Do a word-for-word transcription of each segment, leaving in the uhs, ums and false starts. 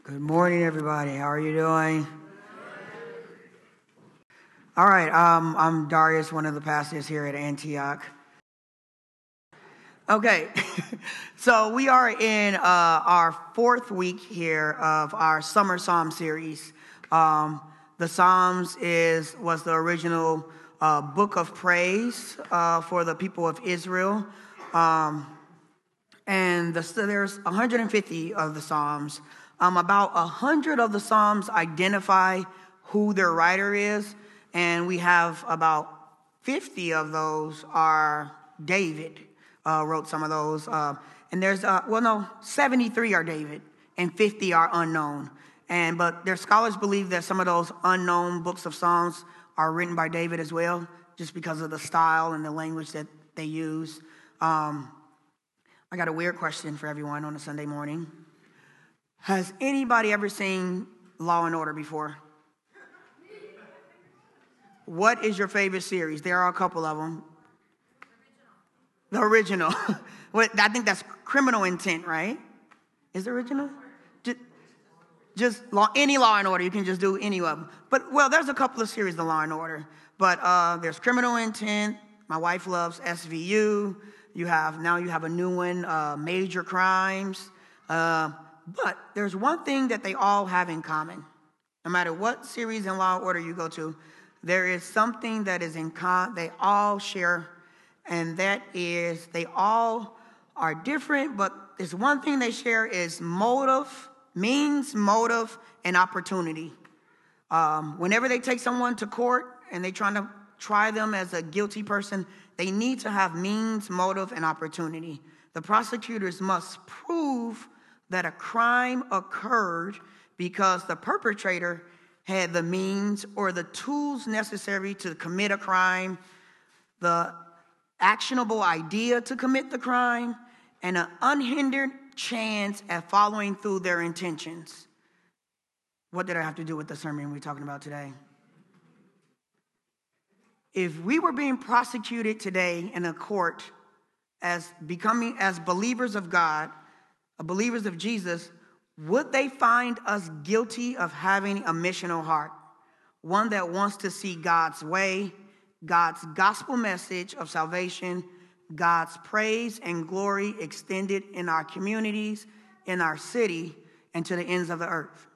Good morning, everybody. How are you doing? All right, um, I'm Darius, one of the pastors here at Antioch. Okay, so we are in uh, our fourth week here of our Summer Psalm series. Um, the Psalms is was the original uh, book of praise uh, for the people of Israel. Um, and the, so there's one hundred fifty of the Psalms. Um, about one hundred of the Psalms identify who their writer is, and we have about fifty of those are David uh, wrote some of those. Uh, and there's, uh, well, no, seventy-three are David, and fifty are unknown. And but their scholars believe that some of those unknown books of Psalms are written by David as well, just because of the style and the language that they use. Um, I got a weird question for everyone on a Sunday morning. Has anybody ever seen Law and Order before? What is your favorite series? There are a couple of them. The original. I think that's Criminal Intent, right? Is the original? Just, just law, any Law and Order. You can just do any of them. But, well, there's a couple of series of Law and Order. But uh, there's Criminal Intent. My wife loves S V U. You have, now you have a new one, uh, Major Crimes. Uh, but there's one thing that they all have in common. No matter what series in Law and Order you go to, there is something that is in common. They all share, and that is they all are different, but there's one thing they share is motive, means, motive, and opportunity. Um, whenever they take someone to court and they're trying to try them as a guilty person, they need to have means, motive, and opportunity. The prosecutors must prove that a crime occurred because the perpetrator had the means or the tools necessary to commit a crime, the actionable idea to commit the crime, and an unhindered chance at following through their intentions. What did I have to do with the sermon we're talking about today? If we were being prosecuted today in a court as becoming as believers of God, believers of Jesus, would they find us guilty of having a missional heart? One that wants to see God's way, God's gospel message of salvation, God's praise and glory extended in our communities, in our city, and to the ends of the earth.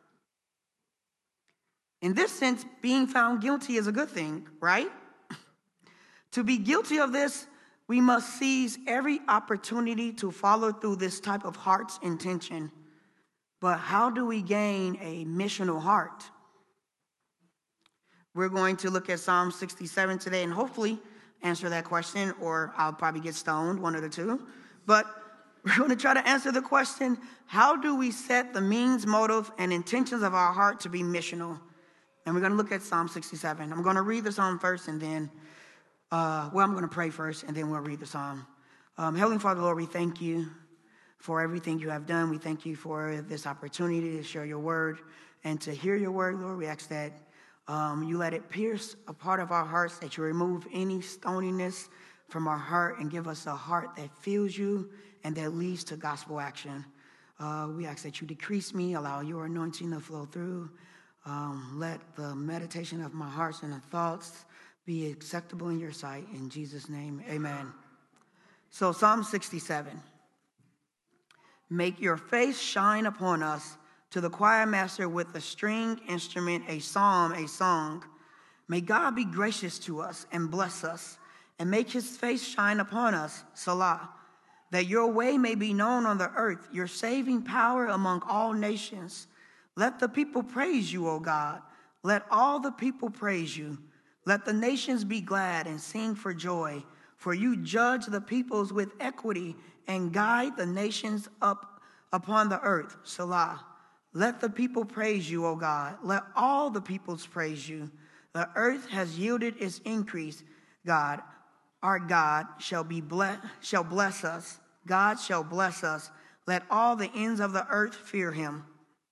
In this sense, being found guilty is a good thing, right? To be guilty of this, we must seize every opportunity to follow through this type of heart's intention. But how do we gain a missional heart? We're going to look at Psalm sixty-seven today and hopefully answer that question, or I'll probably get stoned, one of the two. But we're going to try to answer the question, how do we set the means, motive, and intentions of our heart to be missional? And we're going to look at Psalm sixty-seven. I'm going to read the psalm first and then Uh, well, I'm going to pray first, and then we'll read the psalm. Um, Heavenly Father, Lord, we thank you for everything you have done. We thank you for this opportunity to share your word and to hear your word, Lord. We ask that um, you let it pierce a part of our hearts, that you remove any stoniness from our heart and give us a heart that feels you and that leads to gospel action. Uh, we ask that you decrease me, allow your anointing to flow through. Um, let the meditation of my heart and the thoughts be acceptable in your sight. In Jesus' name, amen. So Psalm sixty-seven. Make your face shine upon us, to the choir master with a string instrument, a psalm, a song. May God be gracious to us and bless us, and make his face shine upon us, Salah, that your way may be known on the earth, your saving power among all nations. Let the people praise you, O God. Let all the people praise you. Let the nations be glad and sing for joy, for you judge the peoples with equity and guide the nations up upon the earth. Salah. Let the people praise you, O God. Let all the peoples praise you. The earth has yielded its increase. God, our God, shall be bless, shall bless us. God shall bless us. Let all the ends of the earth fear him.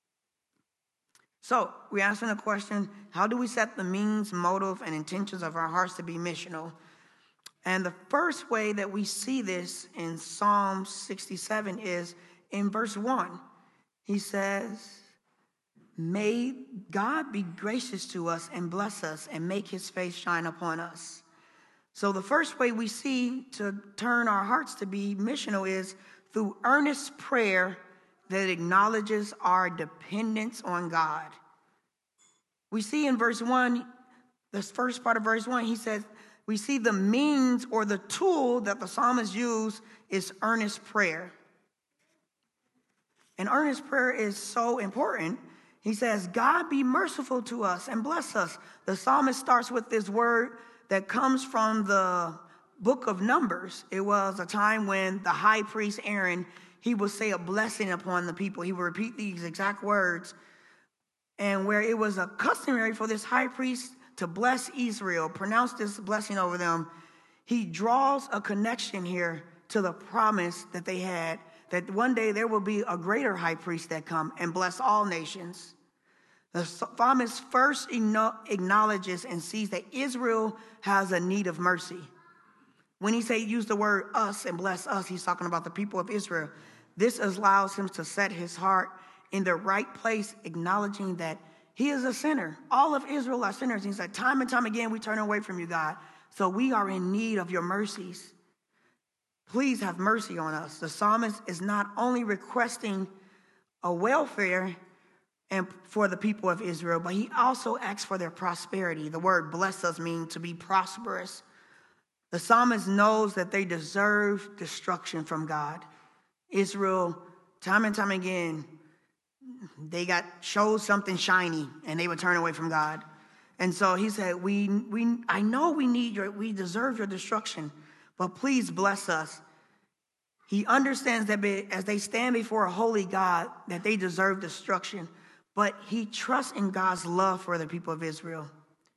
So we're asking the question, how do we set the means, motive, and intentions of our hearts to be missional? And the first way that we see this in Psalm sixty-seven is in verse one. He says, may God be gracious to us and bless us and make his face shine upon us. So the first way we see to turn our hearts to be missional is through earnest prayer that acknowledges our dependence on God. We see in verse one, this first part of verse one, he says, we see the means or the tool that the psalmist used is earnest prayer. And earnest prayer is so important. He says, God be merciful to us and bless us. The psalmist starts with this word that comes from the book of Numbers. It was a time when the high priest Aaron, he would say a blessing upon the people. He would repeat these exact words. And where it was a customary for this high priest to bless Israel, pronounce this blessing over them, he draws a connection here to the promise that they had, that one day there will be a greater high priest that come and bless all nations. The psalmist first acknowledges and sees that Israel has a need of mercy. When he say use the word us and bless us, he's talking about the people of Israel. This allows him to set his heart in the right place, acknowledging that he is a sinner. All of Israel are sinners. He said, time and time again, we turn away from you, God. So we are in need of your mercies. Please have mercy on us. The psalmist is not only requesting a welfare and for the people of Israel, but he also asks for their prosperity. The word bless us means to be prosperous. The psalmist knows that they deserve destruction from God. Israel, time and time again, they got showed something shiny and they would turn away from God. And so he said, we, we, I know we need your, we deserve your destruction, but please bless us. He understands that as they stand before a holy God, that they deserve destruction, but he trusts in God's love for the people of Israel.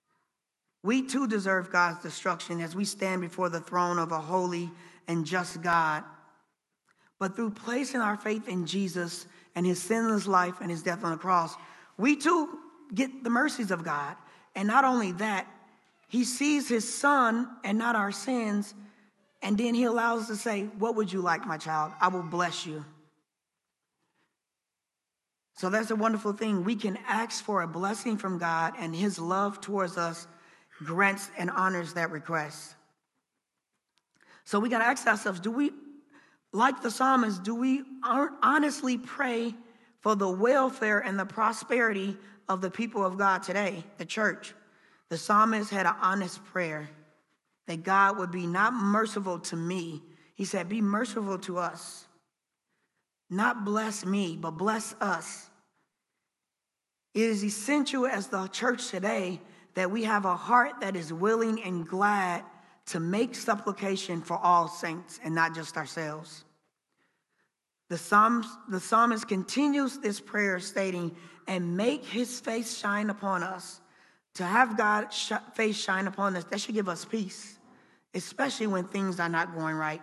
We too deserve God's destruction as we stand before the throne of a holy and just God. But through placing our faith in Jesus and his sinless life and his death on the cross, we too get the mercies of God. And not only that, he sees his son and not our sins, and then he allows us to say, what would you like, my child? I will bless you. So that's a wonderful thing. We can ask for a blessing from God, and his love towards us grants and honors that request. So we got to ask ourselves, do we, like the psalmist, do we honestly pray for the welfare and the prosperity of the people of God today, the church? The psalmist had an honest prayer that God would be not merciful to me. He said, be merciful to us. Not bless me, but bless us. It is essential as the church today that we have a heart that is willing and glad to make supplication for all saints and not just ourselves. The Psalms, the psalmist continues this prayer stating, and make his face shine upon us. To have God's sh- face shine upon us, that should give us peace, especially when things are not going right.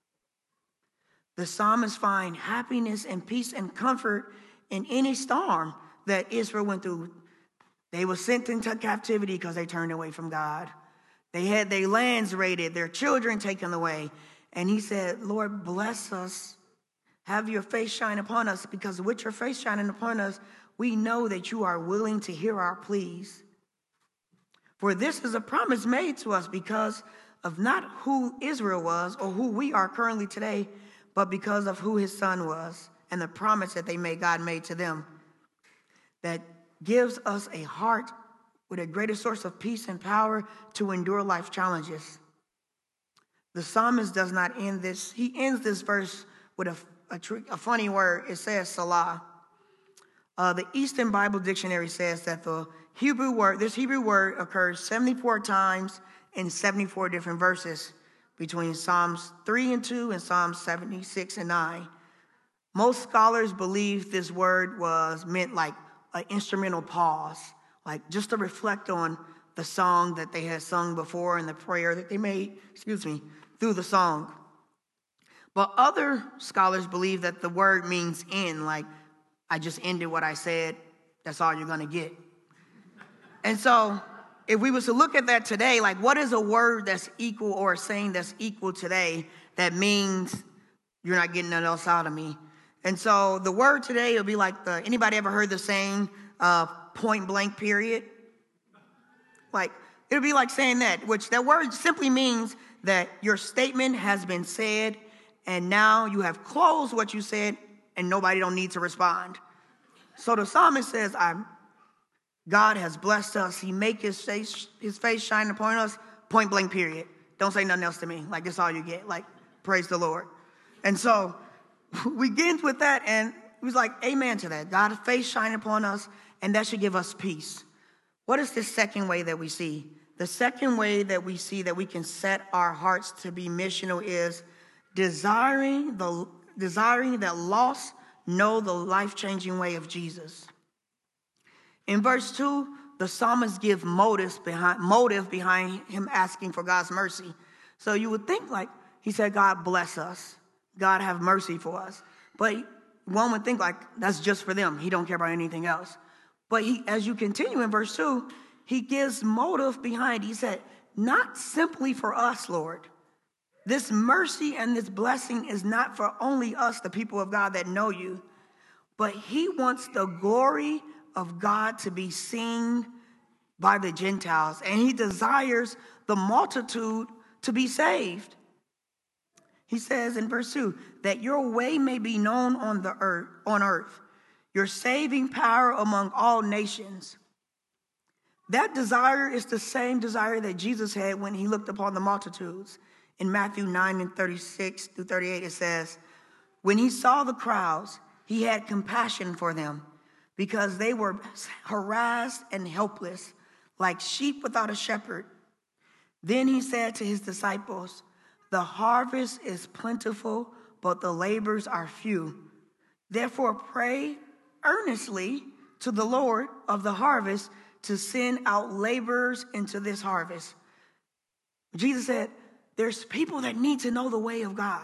The psalmist find happiness and peace and comfort in any storm that Israel went through. They were sent into captivity because they turned away from God. They had their lands raided, their children taken away. And he said, Lord, bless us. Have your face shine upon us, because with your face shining upon us, we know that you are willing to hear our pleas. For this is a promise made to us because of not who Israel was or who we are currently today, but because of who his son was and the promise that they made, God made to them, that gives us a heart with a greater source of peace and power to endure life challenges. The psalmist does not end this. He ends this verse with a, a, a funny word. It says Salah. Uh, the Eastern Bible Dictionary says that the Hebrew word, this Hebrew word occurs seventy-four times in seventy-four different verses between Psalms three and two and Psalms seventy-six and nine. Most scholars believe this word was meant like an instrumental pause, like just to reflect on the song that they had sung before and the prayer that they made, excuse me, through the song. But other scholars believe that the word means end, like I just ended what I said, that's all you're going to get. And so if we was to look at that today, like what is a word that's equal or a saying that's equal today that means you're not getting nothing else out of me? And so the word today will be like the, anybody ever heard the saying, uh, point blank period. Like, it would be like saying that, which that word simply means that your statement has been said, and now you have closed what you said, and nobody don't need to respond. So the psalmist says, I'm, God has blessed us. He make his face, his face shine upon us, point blank period. Don't say nothing else to me. Like, that's all you get. Like, praise the Lord. And so we get with that, and he was like, amen to that. God's face shine upon us, and that should give us peace. What is the second way that we see? The second way that we see that we can set our hearts to be missional is desiring the desiring that lost know the life-changing way of Jesus. In verse two, the psalmist gives motives behind motive behind him asking for God's mercy. So you would think like he said, God bless us. God have mercy for us. But one would think like that's just for them. He don't care about anything else. But he, as you continue in verse two, he gives motive behind. He said, not simply for us, Lord. This mercy and this blessing is not for only us, the people of God that know you, but he wants the glory of God to be seen by the Gentiles, and he desires the multitude to be saved. He says in verse two, that your way may be known on the earth, on earth, your saving power among all nations. That desire is the same desire that Jesus had when he looked upon the multitudes. In Matthew nine and thirty-six through thirty-eight, it says, when he saw the crowds, he had compassion for them because they were harassed and helpless, like sheep without a shepherd. Then he said to his disciples, the harvest is plentiful, but the laborers are few. Therefore, pray earnestly to the Lord of the harvest to send out laborers into this harvest. Jesus said, there's people that need to know the way of God.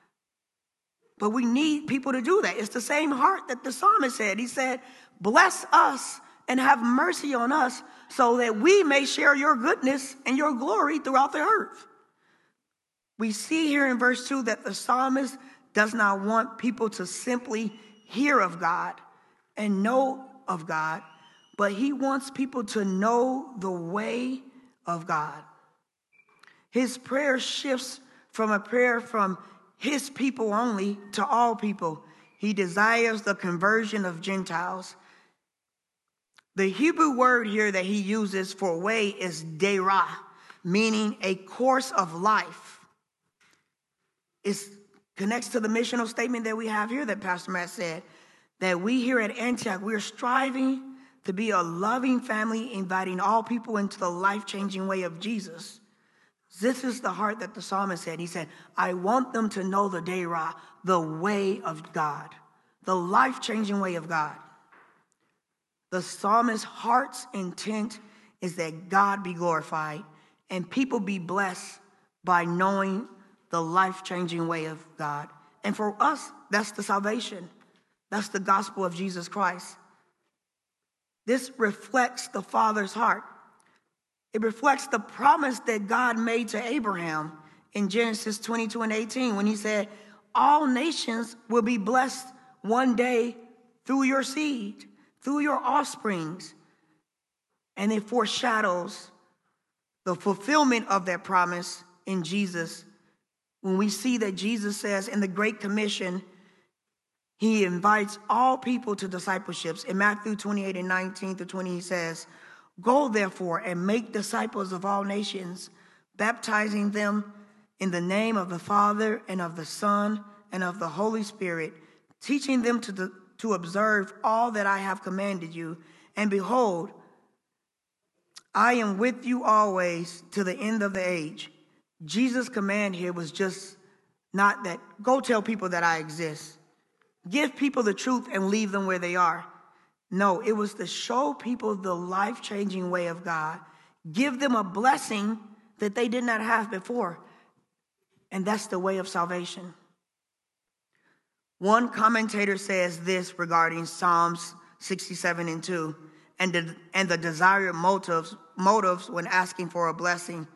But we need people to do that. It's the same heart that the psalmist said. He said, bless us and have mercy on us so that we may share your goodness and your glory throughout the earth. We see here in verse two that the psalmist does not want people to simply hear of God and know of God, but he wants people to know the way of God. His prayer shifts from a prayer from his people only to all people. He desires the conversion of Gentiles. The Hebrew word here that he uses for way is derah, meaning a course of life. It connects to the missional statement that we have here that Pastor Matt said, that we here at Antioch, we're striving to be a loving family, inviting all people into the life-changing way of Jesus. This is the heart that the psalmist said. He said, I want them to know the derah, the way of God, the life-changing way of God. The psalmist's heart's intent is that God be glorified and people be blessed by knowing the life-changing way of God. And for us, that's the salvation. That's the gospel of Jesus Christ. This reflects the Father's heart. It reflects the promise that God made to Abraham in Genesis twenty-two and eighteen when he said, all nations will be blessed one day through your seed, through your offsprings. And it foreshadows the fulfillment of that promise in Jesus. When we see that Jesus says in the Great Commission, he invites all people to discipleships. In Matthew twenty-eight and nineteen through twenty, he says, go therefore and make disciples of all nations, baptizing them in the name of the Father and of the Son and of the Holy Spirit, teaching them to, the, to observe all that I have commanded you. And behold, I am with you always to the end of the age. Jesus' command here was just not that, go tell people that I exist. Give people the truth and leave them where they are. No, it was to show people the life-changing way of God. Give them a blessing that they did not have before. And that's the way of salvation. One commentator says this regarding Psalms sixty-seven and two, and the, and the desired motives, motives when asking for a blessing.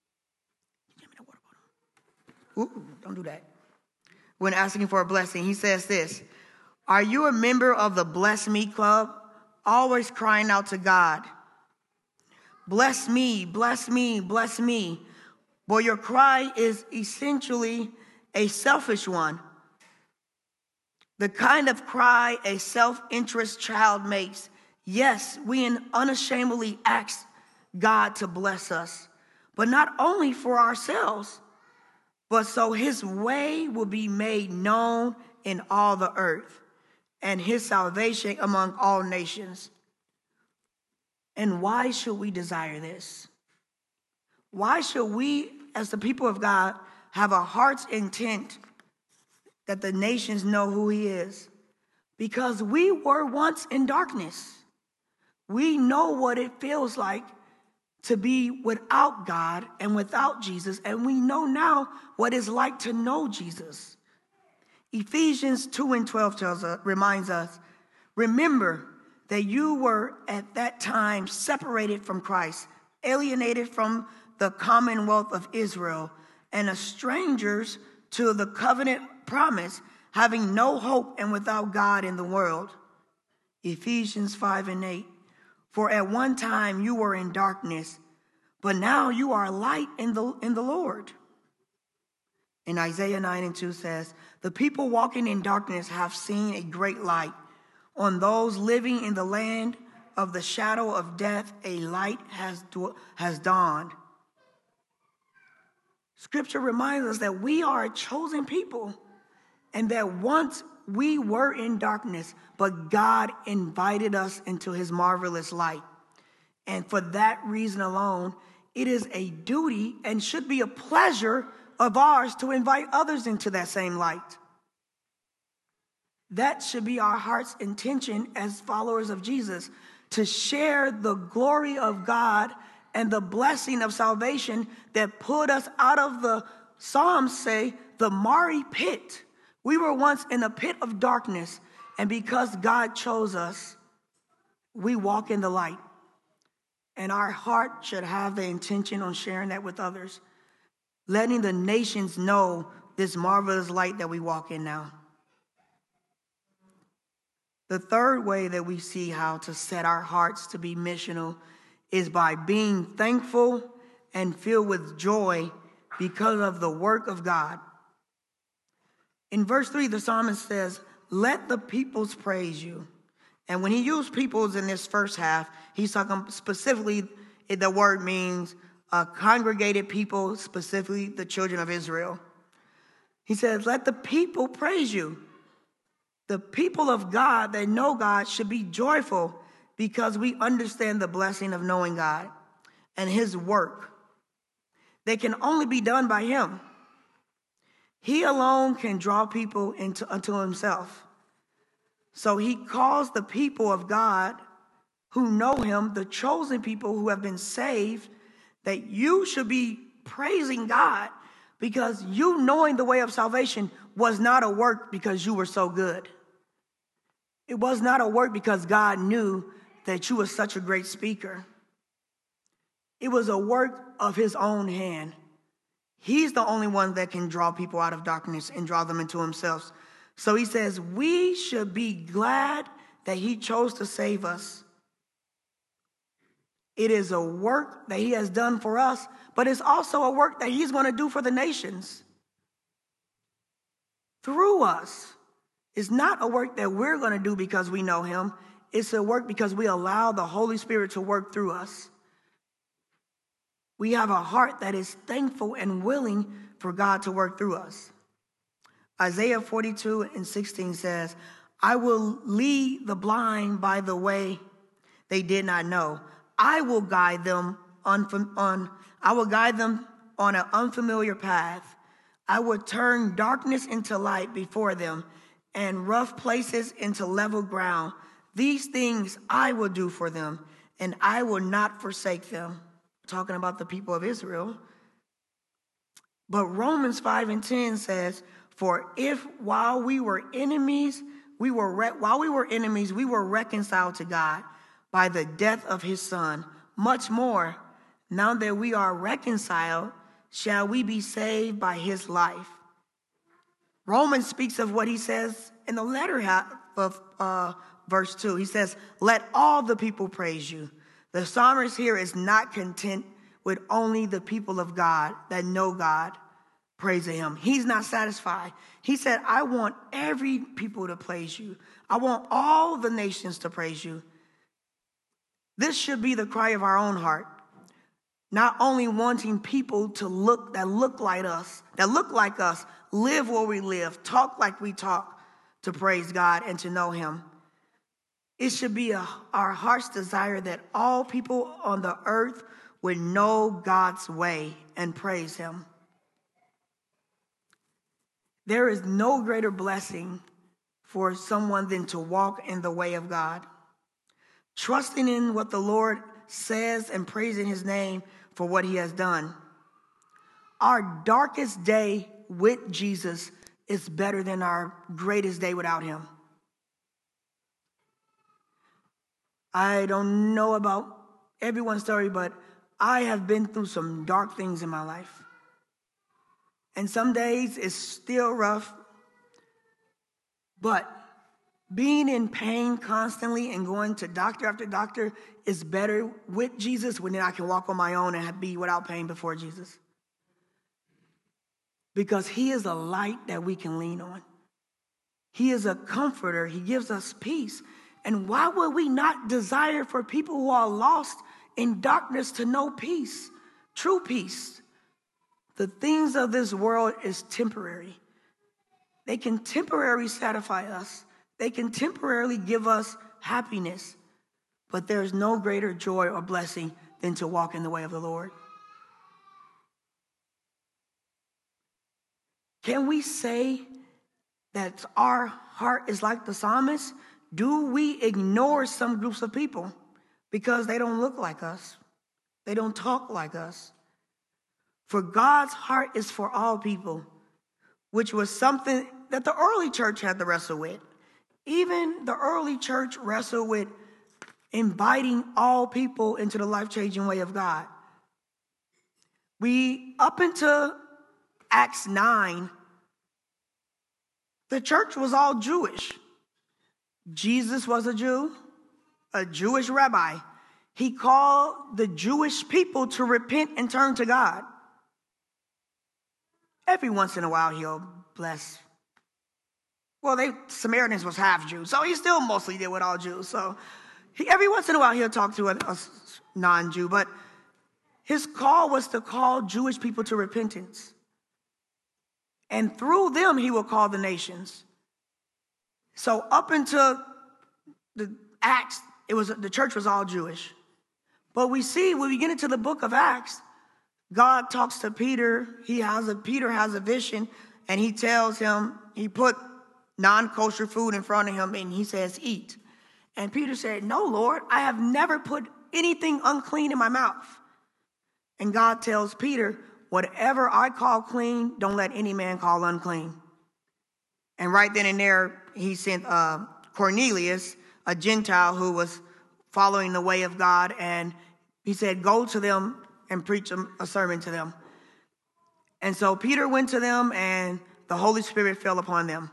Ooh, don't do that. When asking for a blessing, he says this, are you a member of the Bless Me Club? always crying out to God, bless me, bless me, bless me. But your cry is essentially a selfish one. The kind of cry a self-interest child makes. Yes, we unashamedly ask God to bless us, but not only for ourselves, but so his way will be made known in all the earth, and his salvation among all nations. And why should we desire this? Why should we, as the people of God, have a heart's intent that the nations know who he is? Because we were once in darkness. We know what it feels like to be without God and without Jesus, and we know now what it's like to know Jesus. Ephesians two and twelve tells us, reminds us, remember that you were at that time separated from Christ, alienated from the commonwealth of Israel, and as strangers to the covenant promise, having no hope and without God in the world. Ephesians five and eight. For at one time you were in darkness, but now you are light in the, in the Lord. And Isaiah nine and two says, the people walking in darkness have seen a great light. On those living in the land of the shadow of death, a light has, has dawned. Scripture reminds us that we are a chosen people, and that once we were in darkness, but God invited us into his marvelous light. And for that reason alone, it is a duty and should be a pleasure of ours to invite others into that same light. That should be our heart's intention as followers of Jesus, to share the glory of God and the blessing of salvation that put us out of the, Psalms say, the miry pit. We were once in a pit of darkness, and because God chose us, we walk in the light. And our heart should have the intention on sharing that with others, letting the nations know this marvelous light that we walk in now. The third way that we see how to set our hearts to be missional is by being thankful and filled with joy because of the work of God. In verse three, the psalmist says, let the peoples praise you. And when he used peoples in this first half, he's talking specifically, the word means a congregated people, specifically the children of Israel. He says, let the people praise you. The people of God that know God should be joyful because we understand the blessing of knowing God and his work. They can only be done by him. He alone can draw people into unto himself. So he calls the people of God who know him, the chosen people who have been saved, that you should be praising God because you knowing the way of salvation was not a work because you were so good. It was not a work because God knew that you were such a great speaker. It was a work of his own hand. He's the only one that can draw people out of darkness and draw them into himself. So he says, we should be glad that he chose to save us. It is a work that he has done for us, but it's also a work that he's going to do for the nations through us. It's not a work that we're going to do because we know him. It's a work because we allow the Holy Spirit to work through us. We have a heart that is thankful and willing for God to work through us. Isaiah forty-two and sixteen says, I will lead the blind by the way they did not know. I will guide them on, on I will guide them on an unfamiliar path. I will turn darkness into light before them and rough places into level ground. These things I will do for them, and I will not forsake them. Talking about the people of Israel. But Romans five and ten says, for if while we were enemies, we were re- while we were enemies, we were reconciled to God by the death of his son, much more, now that we are reconciled, shall we be saved by his life. Romans speaks of what he says in the latter half of uh, verse two. He says, let all the people praise you. The psalmist here is not content with only the people of God that know God praising him. He's not satisfied. He said, I want every people to praise you. I want all the nations to praise you. This should be the cry of our own heart. Not only wanting people to look that look like us, that look like us, live where we live, talk like we talk, to praise God and to know him. It should be a, our heart's desire that all people on the earth would know God's way and praise him. There is no greater blessing for someone than to walk in the way of God, trusting in what the Lord says and praising his name for what he has done. Our darkest day with Jesus is better than our greatest day without him. I don't know about everyone's story, but I have been through some dark things in my life. And some days it's still rough, but being in pain constantly and going to doctor after doctor is better with Jesus when then I can walk on my own and be without pain before Jesus. Because he is a light that we can lean on. He is a comforter. He gives us peace. And why would we not desire for people who are lost in darkness to know peace, true peace? The things of this world is temporary. They can temporarily satisfy us. They can temporarily give us happiness. But there is no greater joy or blessing than to walk in the way of the Lord. Can we say that our heart is like the psalmist? Do we ignore some groups of people because they don't look like us? They don't talk like us. For God's heart is for all people, which was something that the early church had to wrestle with. Even the early church wrestled with inviting all people into the life-changing way of God. We, up until Acts nine, the church was all Jewish. Jesus was a Jew, a Jewish rabbi. He called the Jewish people to repent and turn to God. Every once in a while, he'll bless. Well, they Samaritans was half Jews, so he still mostly did with all Jews. So he, every once in a while, he'll talk to a, a non-Jew. But his call was to call Jewish people to repentance. And through them, he will call the nations. So up until the Acts, it was the church was all Jewish. But we see when we get into the book of Acts, God talks to Peter. He has a Peter has a vision, and he tells him, he put non-kosher food in front of him, and he says, eat. And Peter said, no, Lord, I have never put anything unclean in my mouth. And God tells Peter, whatever I call clean, don't let any man call unclean. And right then and there, he sent uh, Cornelius, a Gentile who was following the way of God, and he said, go to them and preach a, a sermon to them. And so Peter went to them, and the Holy Spirit fell upon them.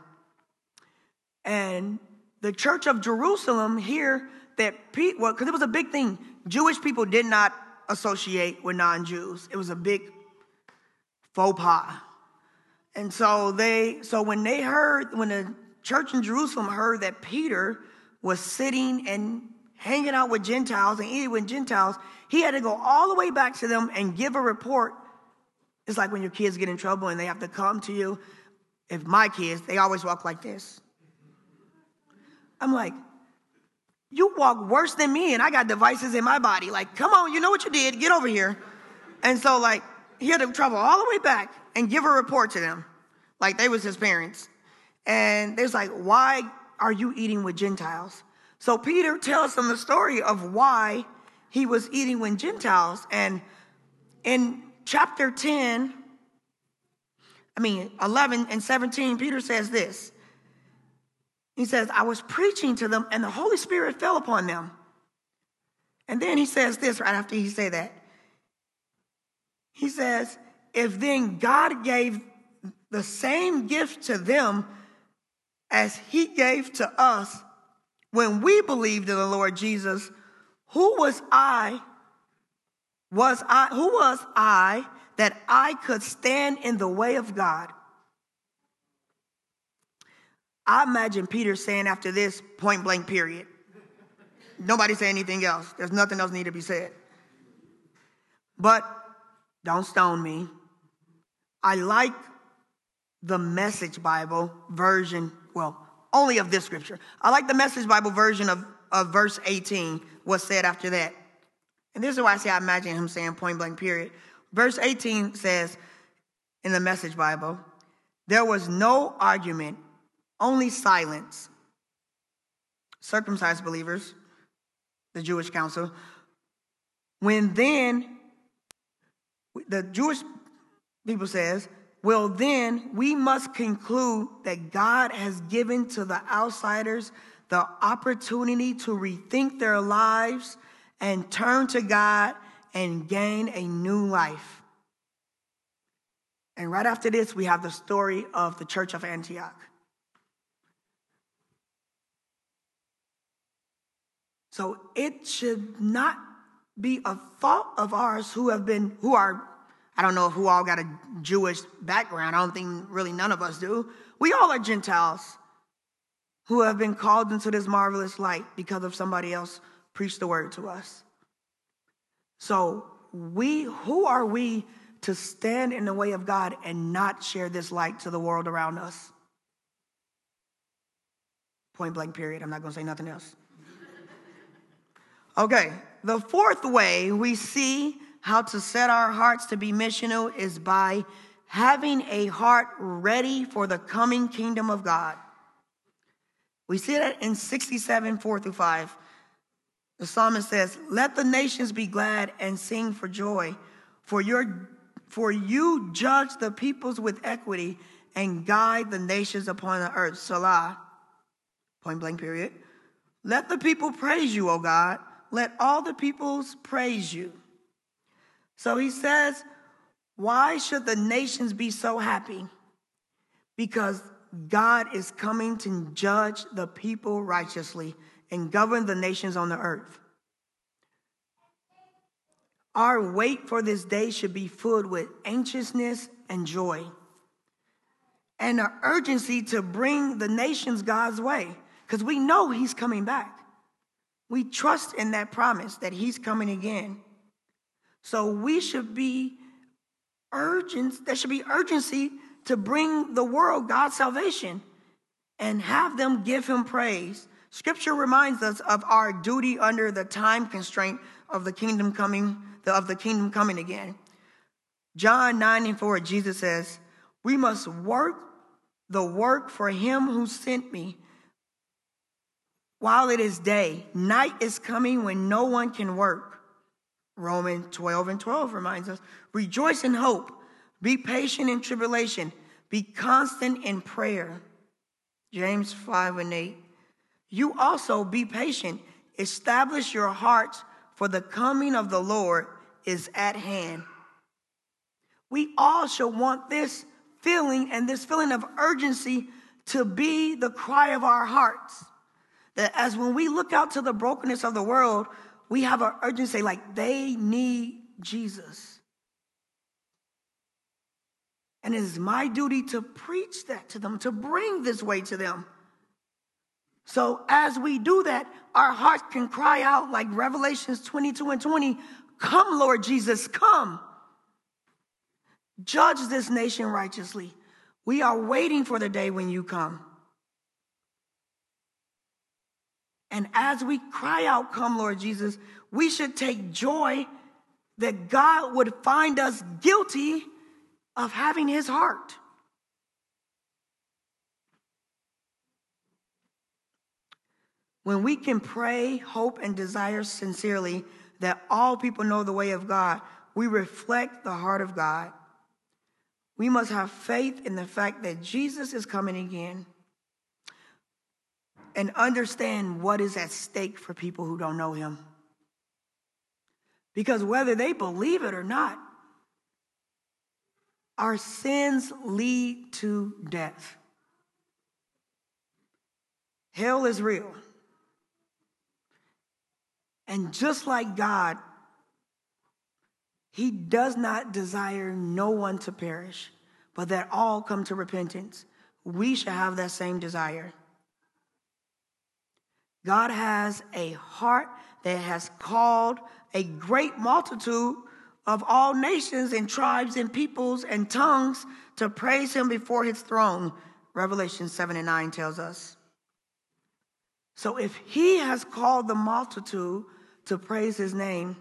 And the church of Jerusalem here, that Pete, well, because it was a big thing. Jewish people did not associate with non-Jews. It was a big faux pas. And so they, so when they heard, when the church in Jerusalem heard that Peter was sitting and hanging out with Gentiles and eating with Gentiles, he had to go all the way back to them and give a report. It's like when your kids get in trouble and they have to come to you. If my kids, they always walk like this. I'm like, you walk worse than me, and I got devices in my body. Like, come on, you know what you did. Get over here. And so, like, he had to travel all the way back and give a report to them, like they was his parents. And there's like, why are you eating with Gentiles? So Peter tells them the story of why he was eating with Gentiles. And in chapter ten, I mean, eleven and seventeen, Peter says this. He says, I was preaching to them, and the Holy Spirit fell upon them. And then he says this right after he said that. He says, if then God gave the same gift to them as he gave to us, When we believed in the Lord Jesus, who was I, was I, who was I that I could stand in the way of God? I imagine Peter saying after this, point blank period. Nobody say anything else. There's nothing else need to be said. But don't stone me. I like the Message Bible version, well, only of this scripture. I like the Message Bible version of, of verse eighteen, what's said after that. And this is why I say I imagine him saying point blank period. Verse eighteen says in the Message Bible, there was no argument, only silence. Circumcised believers, the Jewish council. When then, the Jewish people says, well, then we must conclude that God has given to the outsiders the opportunity to rethink their lives and turn to God and gain a new life. And right after this, we have the story of the Church of Antioch. So it should not be a fault of ours who have been, who are, I don't know who all got a Jewish background. I don't think really none of us do. We all are Gentiles who have been called into this marvelous light because of somebody else preached the word to us. So we, who are we to stand in the way of God and not share this light to the world around us? Point blank period. I'm not going to say nothing else. Okay, the fourth way we see how to set our hearts to be missional is by having a heart ready for the coming kingdom of God. We see that in sixty-seven, four through five. The psalmist says, let the nations be glad and sing for joy, for your, for you judge the peoples with equity and guide the nations upon the earth. Salah, point blank period. Let the people praise you, O God. Let all the peoples praise you. So he says, why should the nations be so happy? Because God is coming to judge the people righteously and govern the nations on the earth. Our wait for this day should be filled with anxiousness and joy and an urgency to bring the nations God's way, because we know he's coming back. We trust in that promise that he's coming again. So we should be urgent, there should be urgency to bring the world God's salvation and have them give him praise. Scripture reminds us of our duty under the time constraint of the kingdom coming, of the kingdom coming again. John nine and four, Jesus says, we must work the work for him who sent me while it is day. Night is coming when no one can work. Romans twelve and twelve reminds us, rejoice in hope, be patient in tribulation, be constant in prayer. James five and eight, you also be patient, establish your hearts, for the coming of the Lord is at hand. We all should want this feeling and this feeling of urgency to be the cry of our hearts. That as when we look out to the brokenness of the world, we have an urgency like they need Jesus. And it is my duty to preach that to them, to bring this way to them. So as we do that, our hearts can cry out like Revelations twenty-two and twenty, come, Lord Jesus, come. Judge this nation righteously. We are waiting for the day when you come. And as we cry out, come, Lord Jesus, we should take joy that God would find us guilty of having his heart. When we can pray, hope, and desire sincerely that all people know the way of God, we reflect the heart of God. We must have faith in the fact that Jesus is coming again and understand what is at stake for people who don't know him. Because whether they believe it or not, our sins lead to death. Hell is real. And just like God, he does not desire no one to perish, but that all come to repentance. We should have that same desire. God has a heart that has called a great multitude of all nations and tribes and peoples and tongues to praise him before his throne. Revelation seven and nine tells us. So if he has called the multitude to praise his name,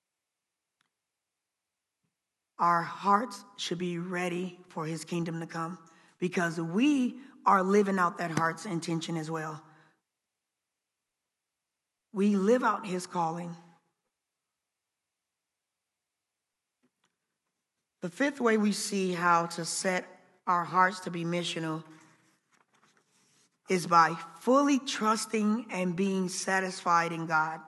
our hearts should be ready for his kingdom to come, because we are living out that heart's intention as well. We live out his calling. The fifth way we see how to set our hearts to be missional is by fully trusting and being satisfied in God.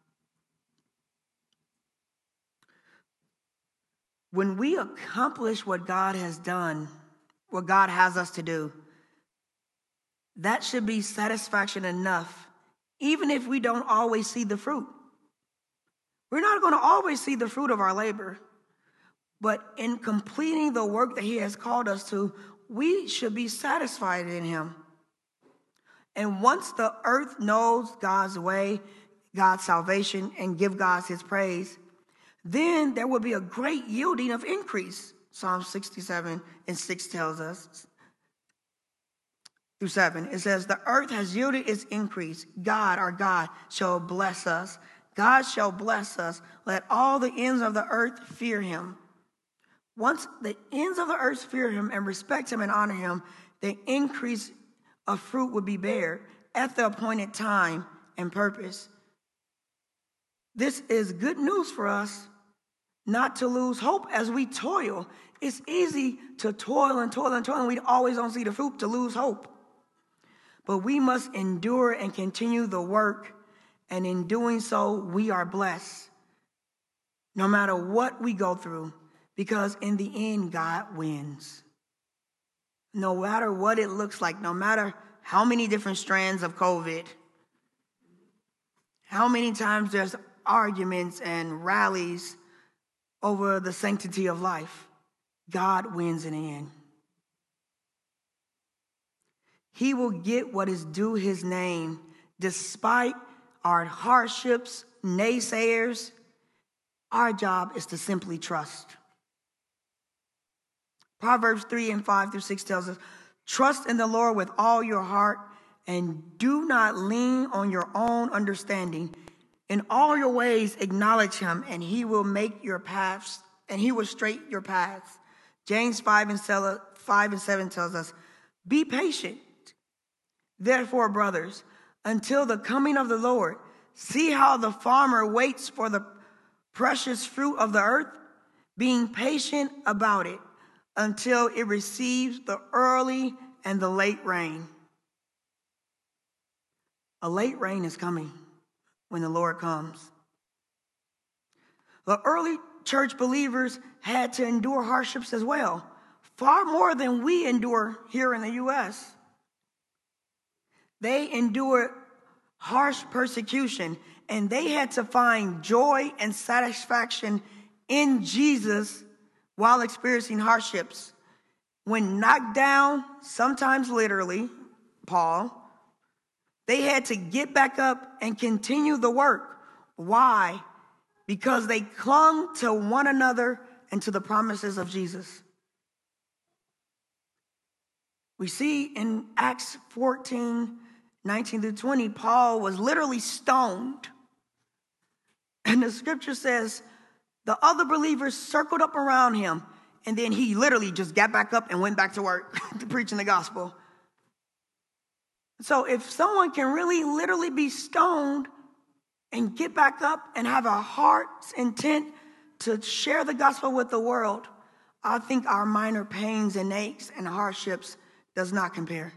When we accomplish what God has done, what God has us to do, that should be satisfaction enough, even if we don't always see the fruit. We're not going to always see the fruit of our labor, but in completing the work that he has called us to, we should be satisfied in him. And once the earth knows God's way, God's salvation, and give God his praise, then there will be a great yielding of increase. Psalm sixty-seven and six tells us, through seven, it says, the earth has yielded its increase. God, our God, shall bless us. God shall bless us. Let all the ends of the earth fear him. Once the ends of the earth fear him and respect him and honor him, the increase of fruit would be bared at the appointed time and purpose. This is good news for us, not to lose hope as we toil. It's easy to toil and toil and toil, and we always don't see the fruit, to lose hope. But we must endure and continue the work, and in doing so, we are blessed, no matter what we go through, because in the end, God wins. No matter what it looks like, no matter how many different strands of COVID, how many times there's arguments and rallies over the sanctity of life, God wins in the end. He will get what is due his name, despite our hardships, naysayers. Our job is to simply trust. Proverbs three and five through six tells us, trust in the Lord with all your heart and do not lean on your own understanding. In all your ways, acknowledge him, and he will make your paths, and he will straighten your paths. James five and seven tells us, be patient, therefore, brothers, until the coming of the Lord. See how the farmer waits for the precious fruit of the earth, being patient about it until it receives the early and the late rain. A late rain is coming when the Lord comes. The early church believers had to endure hardships as well, far more than we endure here in the U S. They endured harsh persecution, and they had to find joy and satisfaction in Jesus while experiencing hardships. When knocked down, sometimes literally, Paul, they had to get back up and continue the work. Why? Because they clung to one another and to the promises of Jesus. We see in Acts fourteen, nineteen through twenty, Paul was literally stoned. And the scripture says the other believers circled up around him, and then he literally just got back up and went back to work to preaching the gospel. So if someone can really literally be stoned and get back up and have a heart's intent to share the gospel with the world, I think our minor pains and aches and hardships does not compare.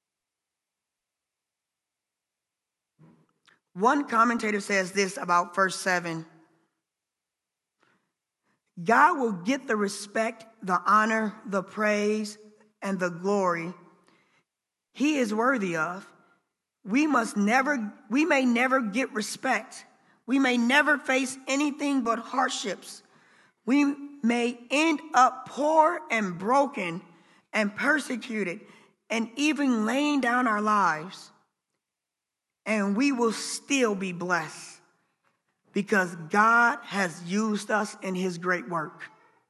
One commentator says this about verse seven. God will get the respect, the honor, the praise, and the glory he is worthy of. We must never, we may never get respect, We may never face anything but hardships. We may end up poor and broken and persecuted and even laying down our lives. And we will still be blessed because God has used us in his great work.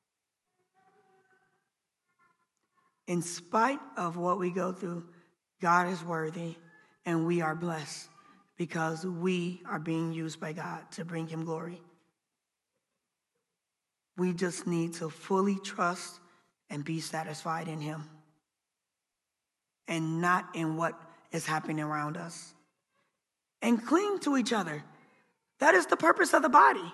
In spite of what we go through, God is worthy and we are blessed because we are being used by God to bring him glory. We just need to fully trust and be satisfied in him and not in what is happening around us. And cling to each other. That is the purpose of the body.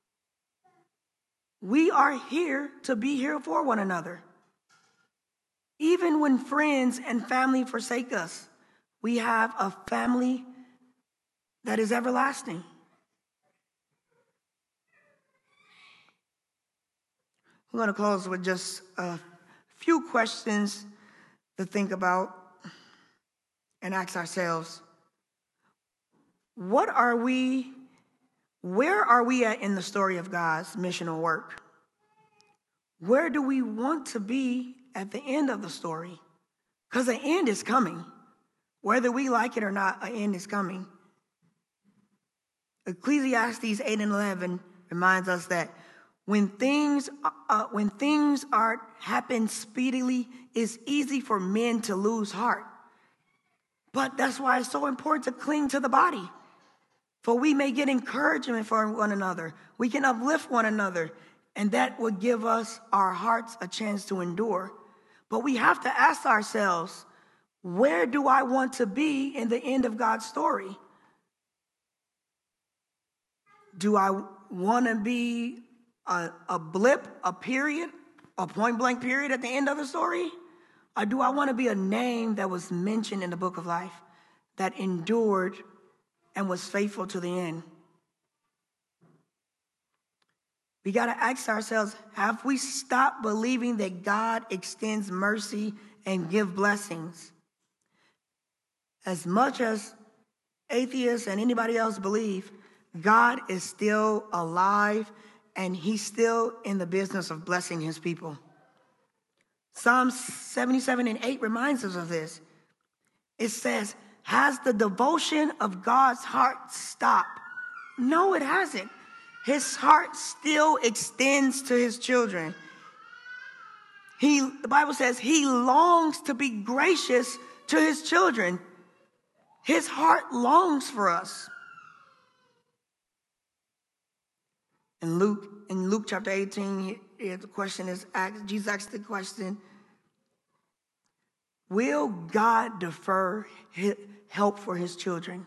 We are here to be here for one another. Even when friends and family forsake us, we have a family that is everlasting. We're going to close with just a few questions to think about and ask ourselves, what are we, where are we at in the story of God's missional work? Where do we want to be at the end of the story? Because the end is coming. Whether we like it or not, an end is coming. Ecclesiastes eight and eleven reminds us that when things uh, when things are happen speedily, it's easy for men to lose heart. But that's why it's so important to cling to the body. For we may get encouragement for one another. We can uplift one another. And that would give us, our hearts, a chance to endure. But we have to ask ourselves, where do I want to be in the end of God's story? Do I want to be a, a blip, a period, a point blank period at the end of the story? Or do I want to be a name that was mentioned in the book of life, that endured and was faithful to the end? We got to ask ourselves, have we stopped believing that God extends mercy and give blessings? As much as atheists and anybody else believe, God is still alive and he's still in the business of blessing his people. Psalm seventy-seven and eight reminds us of this. It says, has the devotion of God's heart stopped? No, it hasn't. His heart still extends to his children. He, the Bible says he longs to be gracious to his children. His heart longs for us. In Luke, in Luke chapter eighteen, the question is asked, Jesus asked the question, will God defer help for his children?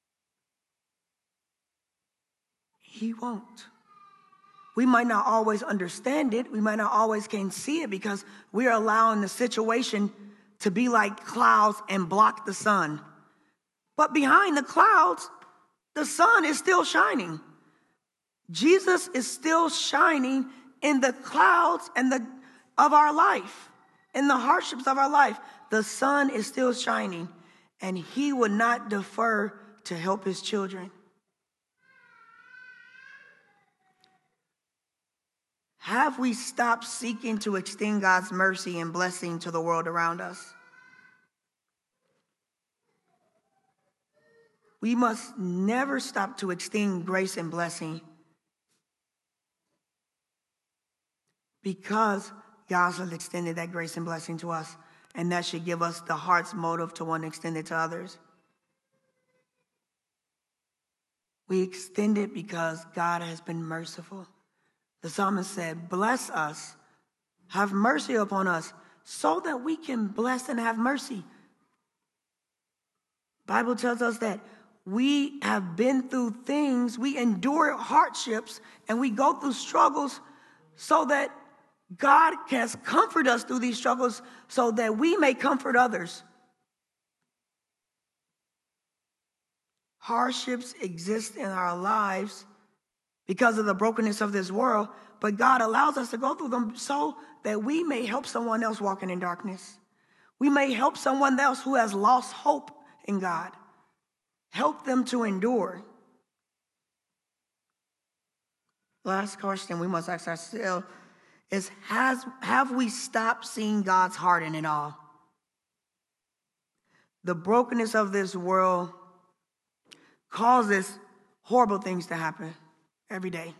He won't. We might not always understand it. We might not always can see it because we are allowing the situation to be like clouds and block the sun. But behind the clouds, the sun is still shining. Jesus is still shining in the clouds and the of our life, in the hardships of our life. The sun is still shining, and he would not defer to help his children. Have we stopped seeking to extend God's mercy and blessing to the world around us? We must never stop to extend grace and blessing because God has extended that grace and blessing to us, and that should give us the heart's motive to want to extend it to others. We extend it because God has been merciful. The psalmist said, bless us, have mercy upon us, so that we can bless and have mercy. The Bible tells us that we have been through things, we endure hardships, and we go through struggles so that God can comfort us through these struggles so that we may comfort others. Hardships exist in our lives because of the brokenness of this world, but God allows us to go through them so that we may help someone else walking in darkness. We may help someone else who has lost hope in God. Help them to endure. last question we must ask ourselves is, has, have we stopped seeing God's heart in it all? The brokenness of this world causes horrible things to happen every day.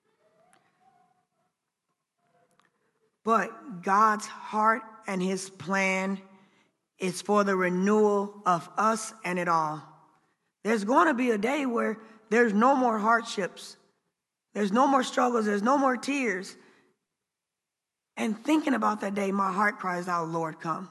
But God's heart and his plan is for the renewal of us and it all. There's going to be a day where there's no more hardships. There's no more struggles. There's no more tears. And thinking about that day, my heart cries out, Lord, come.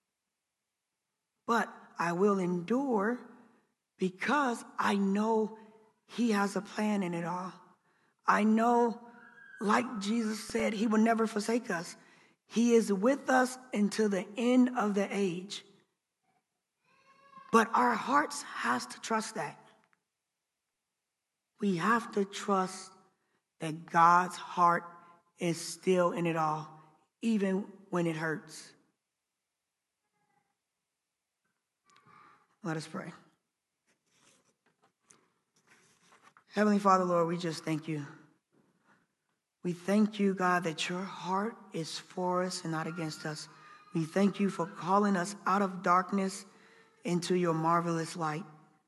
But I will endure because I know he has a plan in it all. I know, like Jesus said, he will never forsake us. He is with us until the end of the age. But our hearts has to trust that. We have to trust that God's heart is still in it all, even when it hurts. Let us pray. Heavenly Father, Lord, we just thank you. We thank you, God, that your heart is for us and not against us. We thank you for calling us out of darkness into your marvelous light.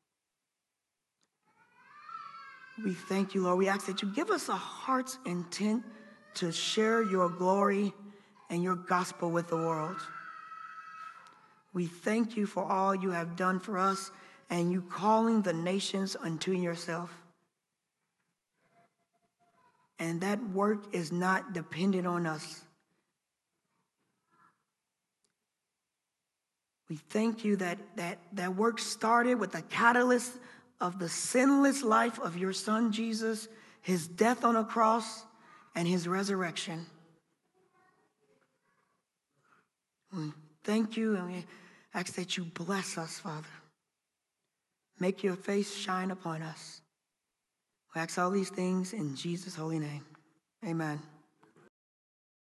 We thank you, Lord. We ask that you give us a heart's intent to share your glory and your gospel with the world. We thank you for all you have done for us and you calling the nations unto yourself. And that work is not dependent on us. We thank you that that, that work started with the catalyst of the sinless life of your son, Jesus, his death on a cross, and his resurrection. We thank you, and we ask that you bless us, Father. Make your face shine upon us. We ask all these things in Jesus' holy name. Amen.